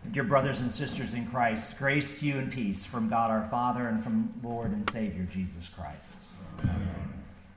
Dear brothers and sisters in Christ, grace to you and peace from God our Father and from Lord and Savior Jesus Christ. Amen.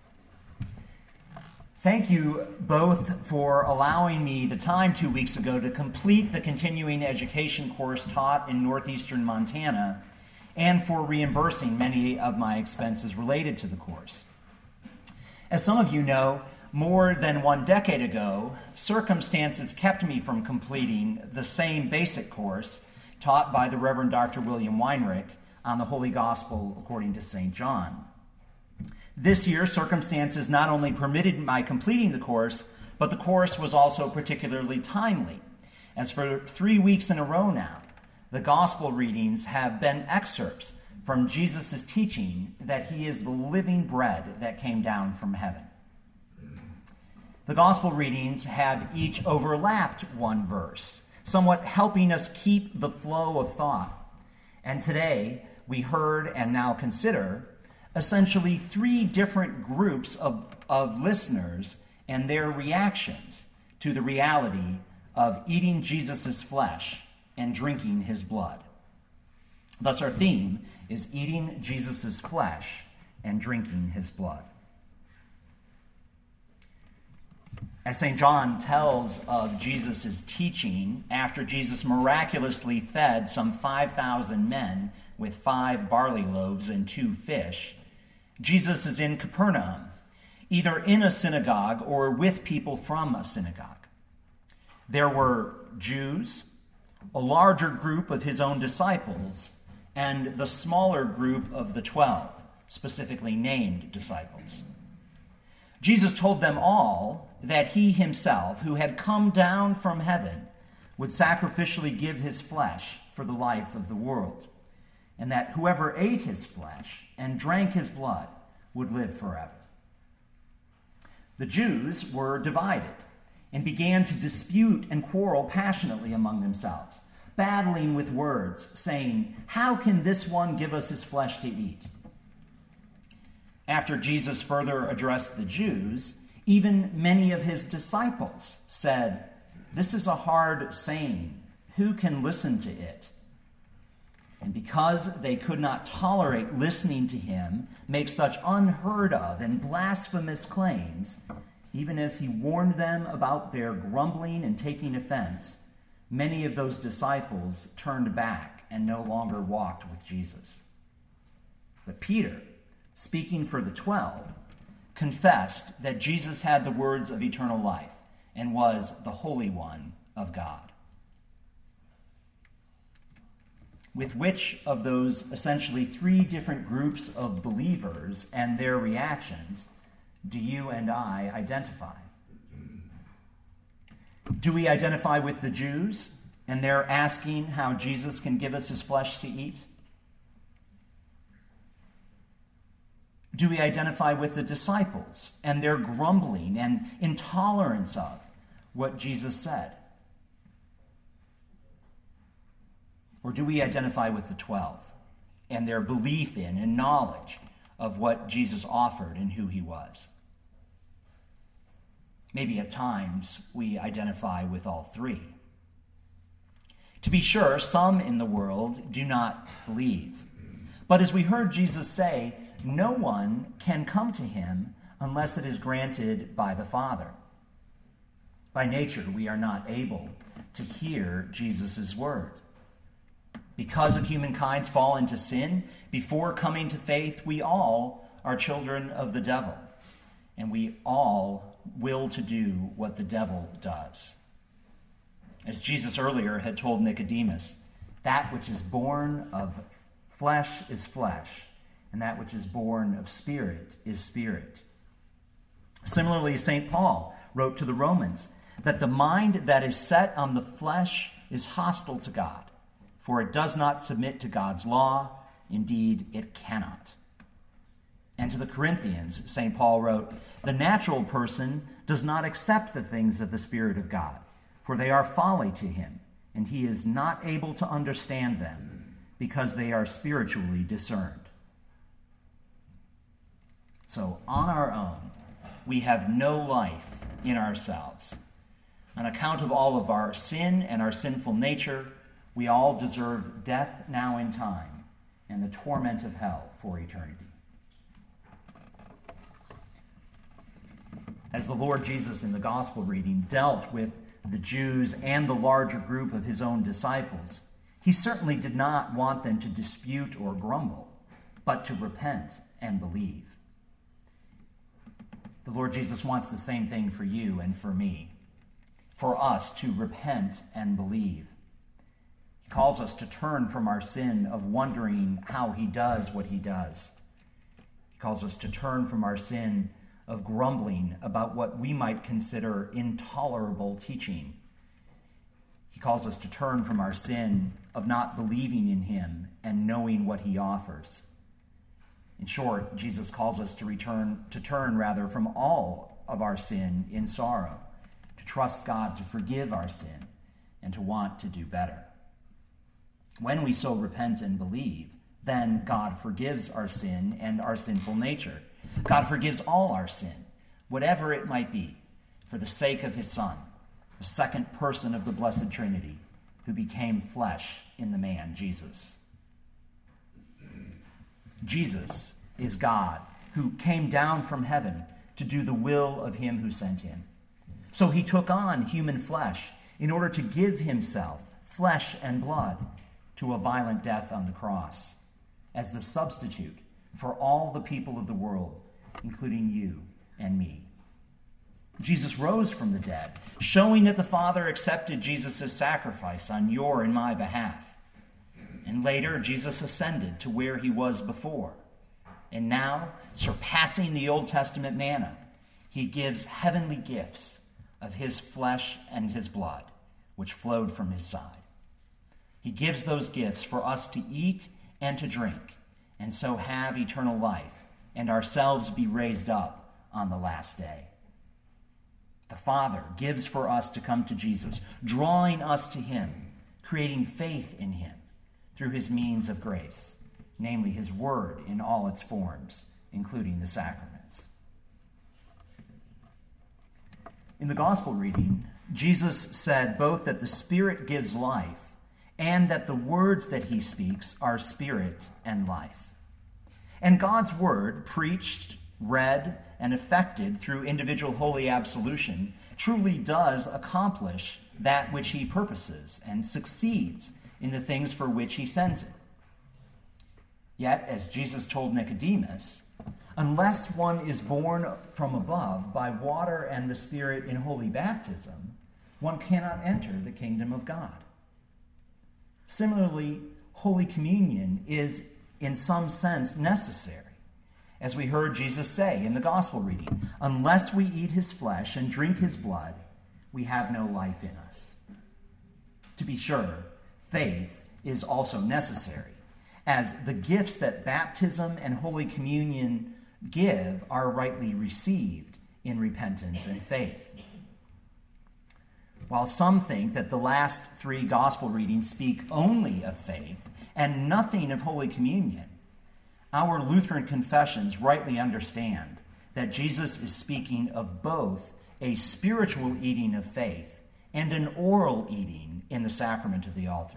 Thank you both for allowing me the time 2 weeks ago to complete the continuing education course taught in northeastern Montana and for reimbursing many of my expenses related to the course. As some of you know, more than 1 decade ago, circumstances kept me from completing the same basic course taught by the Reverend Dr. William Weinrich on the Holy Gospel according to St. John. This year, circumstances not only permitted my completing the course, but the course was also particularly timely, as for 3 weeks in a row now, the Gospel readings have been excerpts from Jesus' teaching that he is the living bread that came down from heaven. The Gospel readings have each overlapped one verse, somewhat helping us keep the flow of thought. And today, we heard and now consider essentially 3 different groups of listeners and their reactions to the reality of eating Jesus' flesh and drinking his blood. Thus, our theme is eating Jesus' flesh and drinking his blood. As St. John tells of Jesus' teaching after Jesus miraculously fed some 5,000 men with 5 barley loaves and 2 fish, Jesus is in Capernaum, either in a synagogue or with people from a synagogue. There were Jews, a larger group of his own disciples, and the smaller group of the 12, specifically named disciples. Jesus told them all that he himself, who had come down from heaven, would sacrificially give his flesh for the life of the world, and that whoever ate his flesh and drank his blood would live forever. The Jews were divided and began to dispute and quarrel passionately among themselves, battling with words, saying, "How can this one give us his flesh to eat?" After Jesus further addressed the Jews, even many of his disciples said, "This is a hard saying. Who can listen to it?" And because they could not tolerate listening to him make such unheard of and blasphemous claims, even as he warned them about their grumbling and taking offense, many of those disciples turned back and no longer walked with Jesus. But Peter, speaking for the 12, confessed that Jesus had the words of eternal life and was the Holy One of God. With which of those essentially 3 different groups of believers and their reactions do you and I identify? Do we identify with the Jews and their asking how Jesus can give us his flesh to eat? Do we identify with the disciples and their grumbling and intolerance of what Jesus said? Or do we identify with the 12 and their belief in and knowledge of what Jesus offered and who he was? Maybe at times we identify with all 3. To be sure, some in the world do not believe. But as we heard Jesus say, no one can come to him unless it is granted by the Father. By nature, we are not able to hear Jesus' word. Because of humankind's fall into sin, before coming to faith, we all are children of the devil, and we all will to do what the devil does. As Jesus earlier had told Nicodemus, that which is born of flesh is flesh, and that which is born of spirit is spirit. Similarly, St. Paul wrote to the Romans that the mind that is set on the flesh is hostile to God, for it does not submit to God's law. Indeed, it cannot. And to the Corinthians, St. Paul wrote, "The natural person does not accept the things of the Spirit of God, for they are folly to him, and he is not able to understand them, because they are spiritually discerned." So on our own, we have no life in ourselves. On account of all of our sin and our sinful nature, We all deserve death now in time and the torment of hell for eternity. As the Lord Jesus in the gospel reading dealt with the Jews and the larger group of his own disciples, he certainly did not want them to dispute or grumble, but to repent and believe. The Lord Jesus wants the same thing for you and for me, for us to repent and believe. He calls us to turn from our sin of wondering how he does what he does. He calls us to turn from our sin of grumbling about what we might consider intolerable teaching. He calls us to turn from our sin of not believing in him and knowing what he offers. In short, Jesus calls us to turn from all of our sin in sorrow, to trust God to forgive our sin, and to want to do better. When we so repent and believe, then God forgives our sin and our sinful nature. God forgives all our sin, whatever it might be, for the sake of his Son, the second person of the Blessed Trinity, who became flesh in the man Jesus. Jesus is God, who came down from heaven to do the will of him who sent him. So he took on human flesh in order to give himself, flesh and blood, to a violent death on the cross, as the substitute for all the people of the world, including you and me. Jesus rose from the dead, showing that the Father accepted Jesus' sacrifice on your and my behalf. And later, Jesus ascended to where he was before. And now, surpassing the Old Testament manna, he gives heavenly gifts of his flesh and his blood, which flowed from his side. He gives those gifts for us to eat and to drink, and so have eternal life, and ourselves be raised up on the last day. The Father gives for us to come to Jesus, drawing us to him, creating faith in him through his means of grace, namely his word in all its forms, including the sacraments. In the gospel reading, Jesus said both that the Spirit gives life and that the words that he speaks are spirit and life. And God's word, preached, read, and effected through individual holy absolution, truly does accomplish that which he purposes and succeeds in the things for which he sends it. Yet, as Jesus told Nicodemus, unless one is born from above by water and the Spirit in holy baptism, one cannot enter the kingdom of God. Similarly, Holy Communion is, in some sense, necessary. As we heard Jesus say in the gospel reading, unless we eat his flesh and drink his blood, we have no life in us. To be sure, faith is also necessary, as the gifts that baptism and Holy Communion give are rightly received in repentance and faith. While some think that the last three gospel readings speak only of faith and nothing of Holy Communion, our Lutheran confessions rightly understand that Jesus is speaking of both a spiritual eating of faith and an oral eating in the sacrament of the altar.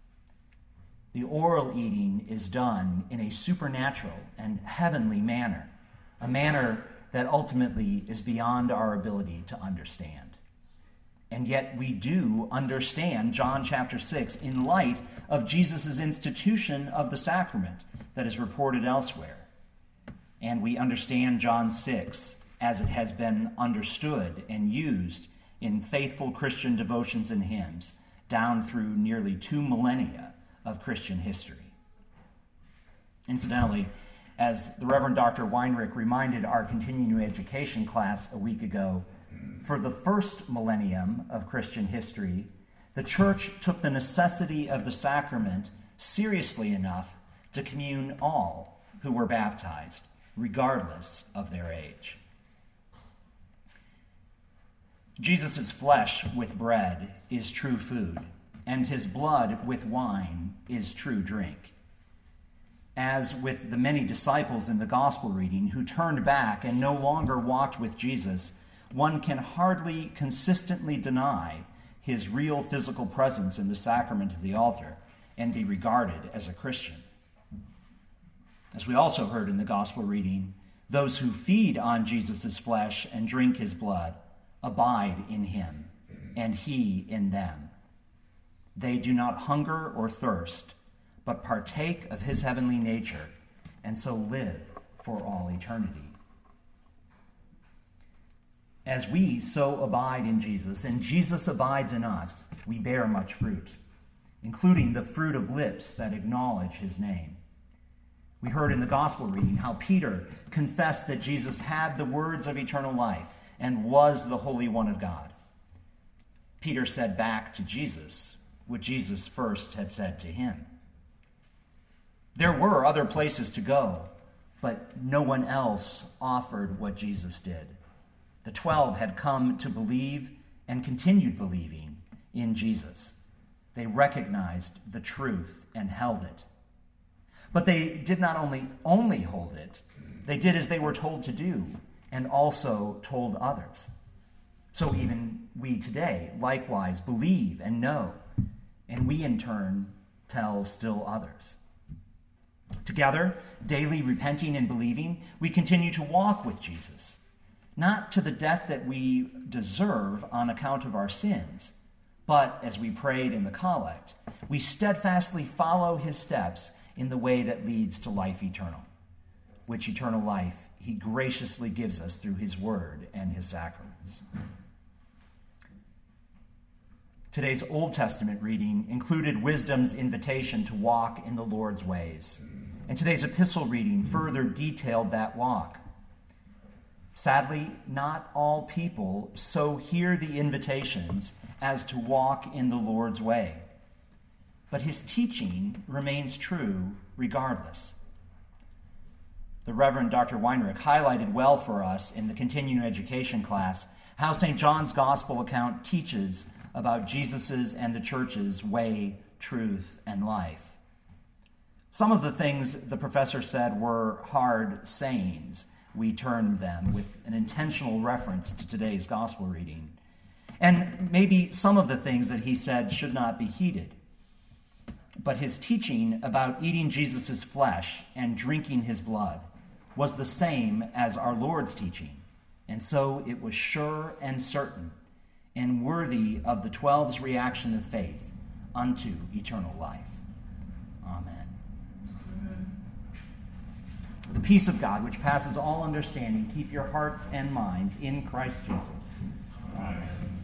The oral eating is done in a supernatural and heavenly manner, a manner that ultimately is beyond our ability to understand. And yet we do understand John chapter 6 in light of Jesus' institution of the sacrament that is reported elsewhere. And we understand John 6 as it has been understood and used in faithful Christian devotions and hymns down through nearly 2 millennia of Christian history. Incidentally, as the Reverend Dr. Weinrich reminded our continuing education class a week ago, for the first millennium of Christian history, the Church took the necessity of the sacrament seriously enough to commune all who were baptized, regardless of their age. Jesus' flesh with bread is true food, and his blood with wine is true drink. As with the many disciples in the gospel reading who turned back and no longer walked with Jesus, one can hardly consistently deny his real physical presence in the sacrament of the altar and be regarded as a Christian. As we also heard in the gospel reading, those who feed on Jesus' flesh and drink his blood abide in him, and he in them. They do not hunger or thirst, but partake of his heavenly nature, and so live for all eternity. As we so abide in Jesus, and Jesus abides in us, we bear much fruit, including the fruit of lips that acknowledge his name. We heard in the gospel reading how Peter confessed that Jesus had the words of eternal life and was the Holy One of God. Peter said back to Jesus what Jesus first had said to him. There were other places to go, but no one else offered what Jesus did. The 12 had come to believe and continued believing in Jesus. They recognized the truth and held it. But they did not only hold it, they did as they were told to do and also told others. So even we today likewise believe and know, and we in turn tell still others. Together, daily repenting and believing, we continue to walk with Jesus, not to the death that we deserve on account of our sins, but, as we prayed in the collect, we steadfastly follow his steps in the way that leads to life eternal, which eternal life he graciously gives us through his word and his sacraments. Today's Old Testament reading included wisdom's invitation to walk in the Lord's ways, and today's epistle reading further detailed that walk. Sadly, not all people so hear the invitations as to walk in the Lord's way. But his teaching remains true regardless. The Reverend Dr. Weinrich highlighted well for us in the continuing education class how St. John's Gospel account teaches about Jesus's and the church's way, truth, and life. Some of the things the professor said were hard sayings. We termed them with an intentional reference to today's gospel reading. And maybe some of the things that he said should not be heeded. But his teaching about eating Jesus' flesh and drinking his blood was the same as our Lord's teaching, and so it was sure and certain and worthy of the 12's reaction of faith unto eternal life. Amen. The peace of God, which passes all understanding, keep your hearts and minds in Christ Jesus. Amen.